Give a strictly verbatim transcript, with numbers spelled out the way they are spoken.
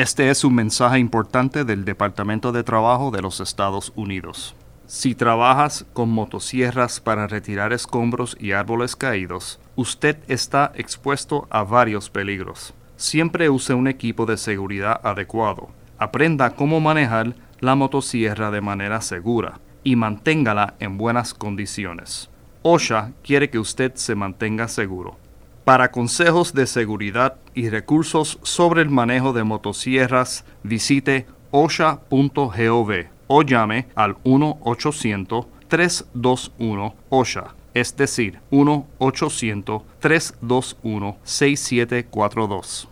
Este es un mensaje importante del Departamento de Trabajo de los Estados Unidos. Si trabajas con motosierras para retirar escombros y árboles caídos, usted está expuesto a varios peligros. Siempre use un equipo de seguridad adecuado. Aprenda cómo manejar la motosierra de manera segura y manténgala en buenas condiciones. OSHA quiere que usted se mantenga seguro. Para consejos de seguridad y recursos sobre el manejo de motosierras, visite osha punto gov o llame al uno ochocientos, tres dos uno, OSHA, es decir, uno ochocientos, tres dos uno, seis siete cuatro dos.